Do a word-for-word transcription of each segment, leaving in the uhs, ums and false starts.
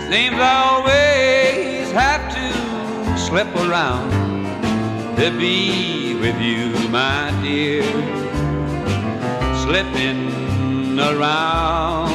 Seems I always have to slip around to be with you, my dear. Slipping around,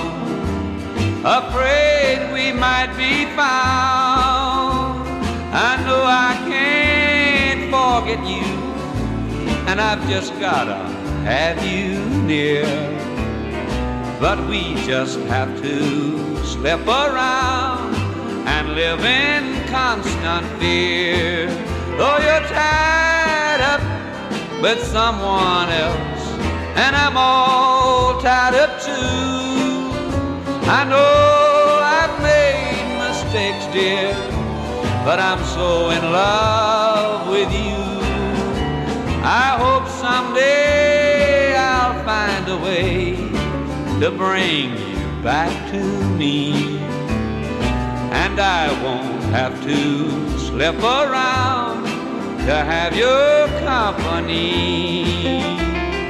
afraid we might be found. I know I can't forget you, and I've just gotta have you near. But we just have to slip around and live in constant fear. Though you're tied up with someone else, and I'm all tied up too. I know I've made mistakes, dear, but I'm so in love with you. I hope someday I'll find a way to bring you back to me, and I won't have to slip around to have your company.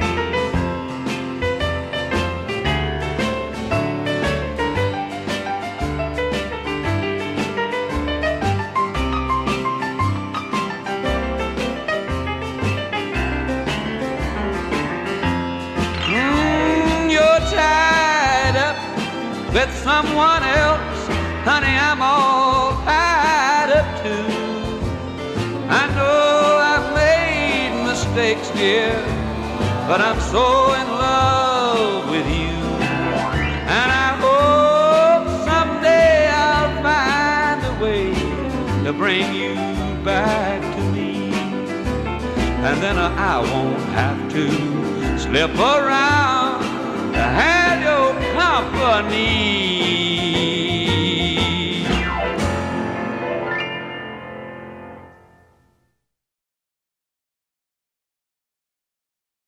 With someone else, honey, I'm all tied up too. I know I've made mistakes, dear, but I'm so in love with you. And I hope someday I'll find a way to bring you back to me, and then I won't have to slip around to have your company.